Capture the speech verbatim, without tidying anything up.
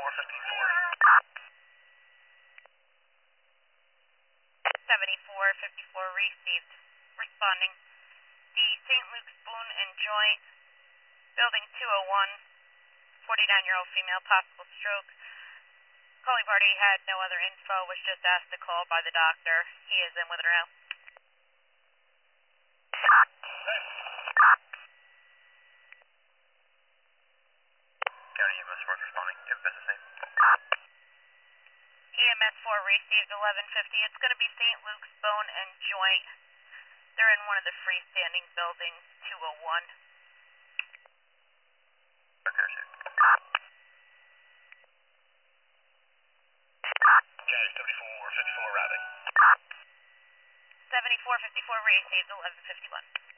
fifty-four. seventy-four fifty-four received. Responding. The Saint Luke's Bone and Joint, Building two oh one, forty-nine-year-old female, possible stroke. Calling party had no other info, was just asked to call by the doctor. He is in with her now. County E M S four responding. Do you have a business name? E M S four received eleven fifty. It's going to be Saint Luke's Bone and Joint. They're in one of the freestanding buildings, two oh one. Okay, received. County seventy-four fifty-four routing. seventy-four fifty-four received eleven fifty-one.